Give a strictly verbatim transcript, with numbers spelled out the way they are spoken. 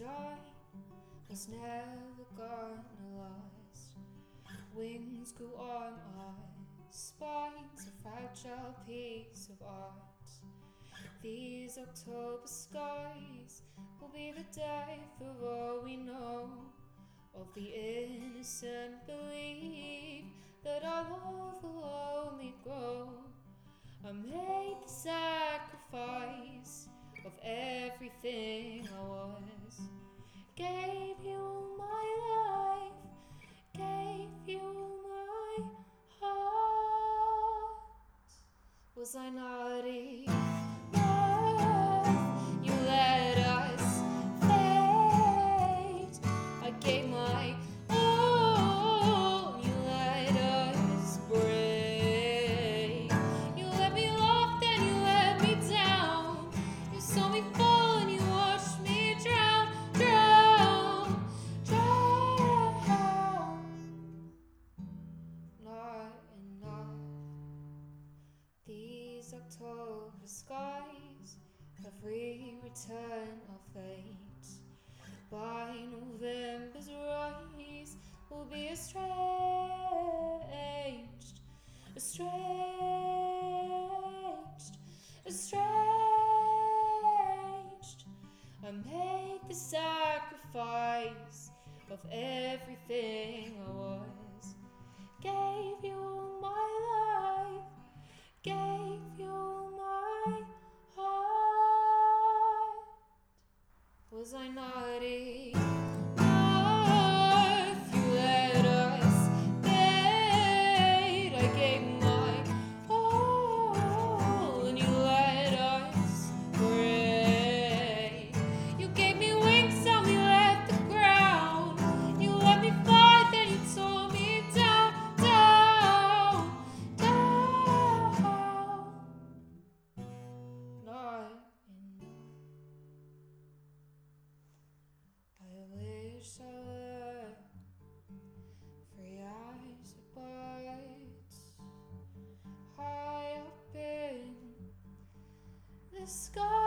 I was never gonna last. Wings grew on our spines, a fragile piece of art. These October skies will be the death for all we know of the innocent belief that our love will only grow. I made the sacrifice of everything I was, gave you all my life, gave you all my heart. Was I naughty? You let us fade. I gave my all. You let us break. You let me laugh, then you let me down. You saw me fall and you watched me drown, drown, drown. Not enough. These October skies, every return of fate, by November's rise, will be estranged, estranged, estranged. I made the sacrifice of everything I was, gave you all my life, gave you all my heart. Was I naughty? Oh, if you let us fade, I gave my all and you let us break. You gave me wings and we left the ground. You let me fly, then you tore me down, down, down. Not enough. I wish I were free as a bird, high up in the sky.